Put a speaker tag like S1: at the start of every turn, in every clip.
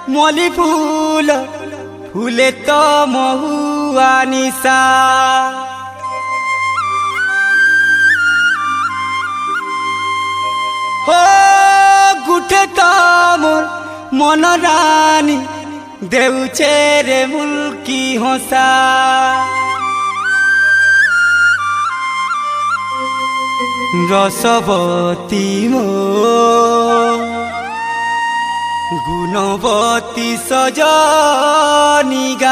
S1: मली फूल फूले तो महुआ निशा हो गुठे तो मोर मन रानी देउछे रे मुल्की हंसा रसवती मो गुणवती सजनिगा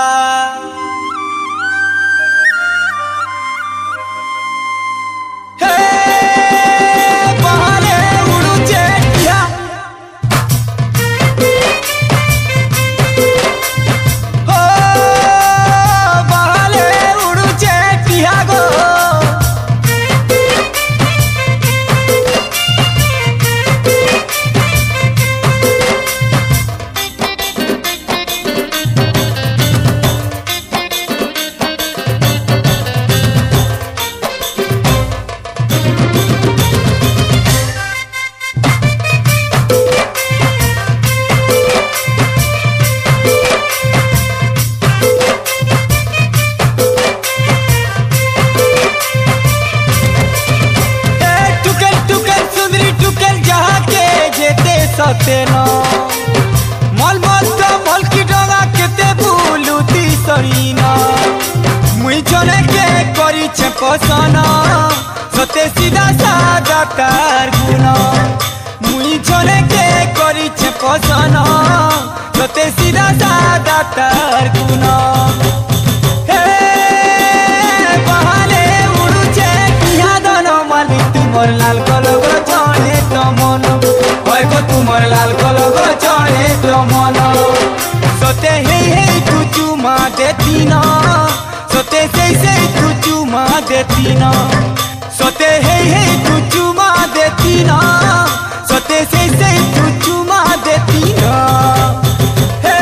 S1: सतेनो मल मत मल की डगा केते बुलुती सरीना मुई जने के करी छे पसन सते सीधा सादा तार गुण मुई जने के करी छे पसन सते सीधा सादा तार गुण हे बहाले उड़ुचे किया दोनो माली तुमर लाल कलग जाने तो मन तुमर लाल कलग चढ़े तो मन सोते हे तू चुमा देती न सोते से तू चुमा देती न सोते हे तू चुमा देती न सोते से तू चुमा देती न हे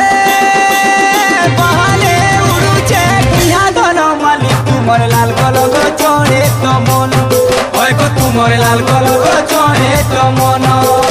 S1: बहाले उड़ुचे किया दोनो माली तुमर लाल कलग चढ़े तो मन तुमर लाल कलग चढ़े तो मन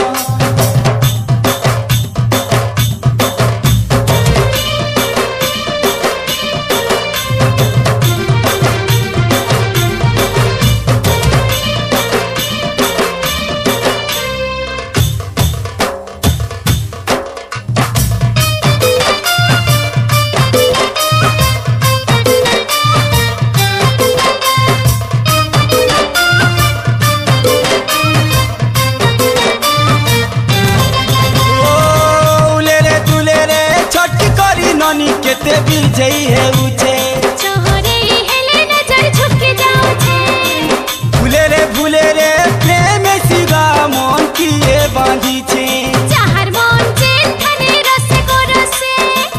S1: केते बिजई है उछे
S2: चोहरे हेले नजर झुक जाओ छे
S1: भूले रे प्रेम सिगा मन किए बांधी छे
S2: चाहर मन जे थने रसे को रसे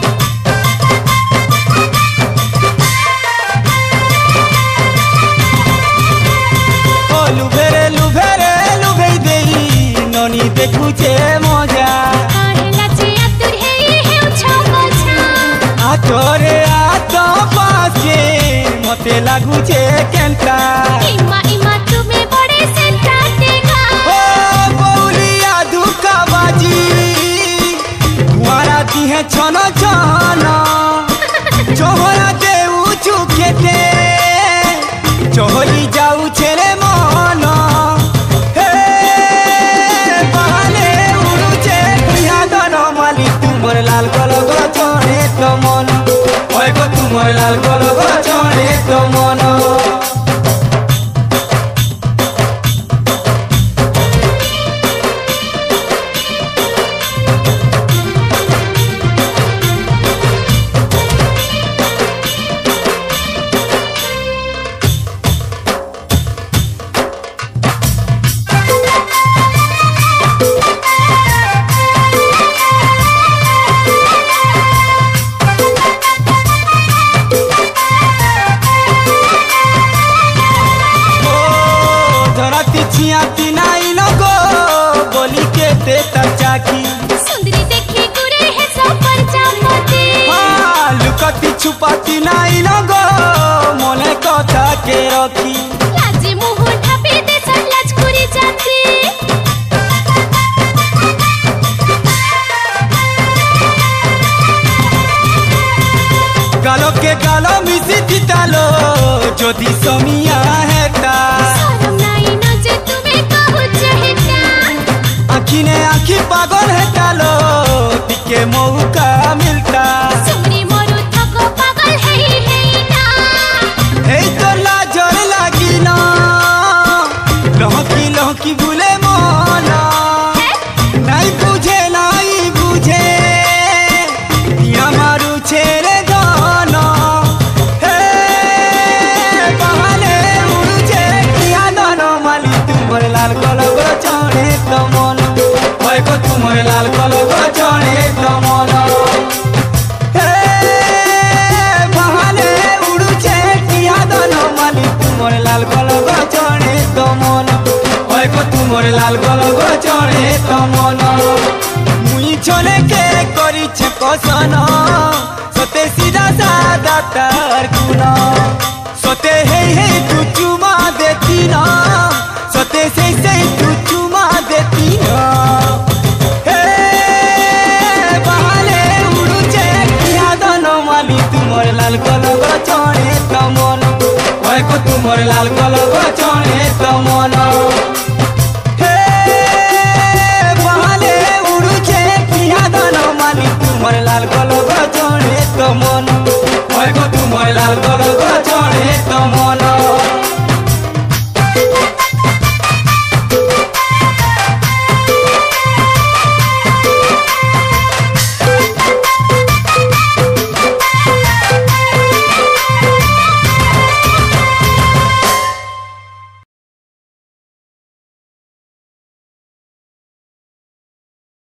S1: ओ लुभेरे देई ननी देखु छे मजा तोरे आतो पासे मते लागू छे केंटा
S2: इमा तुम्हें बड़े सेंटा देगा
S1: ओ बौलिया दुका बाजी कुआरा दिहे छन छन चोहरा देउ चुकेते चोहली जाऊ छेरे मन हे बहाले उड़ुचे किया दोनो माली तुमर लाल कलग चढ़े तो मन तुमर लाल कलग चढ़े तो मन
S2: सुंदरी देखी गुरे है सब पर चामती
S1: लुकती छुपाती नाई लगो मने कथा के रखी
S2: लाजी मुह ढापी दे लाज कुरी जाती
S1: কল মিশি দিতালো যদি সমিয়া হেতা
S2: शरम नाही न जे तुम्हें कहू चाहता
S1: आखिने आखी पागल हेतालो टिके मौका मिलता
S2: सुमरी मोरू थको पागल है ना
S1: এই তো লাজর লাগি না লহকি লহকি ভুলে মন নাই বুঝে আমারু ছেড়ে ধন হে বাহানে উড়ুছে কিয়া ধন মালি তোমার লাল কলগো চড়ে তমন হয় গো তোমার লাল কলগো চড়ে তমন হে বাহানে উড়ুছে কিয়া ধন মালি তোমার লাল কলগো চড়ে তমন হয় গো তোমার লাল কলগো চড়ে তমন মুই ছলে কে করিছে কসন সতে সিধা সাদা তার গুণ সতে হেই তু চুমা দেতি না সতে সেই তু চুমা দেতি না হে বাহানে উড়ুছে কিয়া ধন মালি তোমার লাল কলগো চড়ে তমন হয় গো তোমার লাল কলগো চড়ে তমন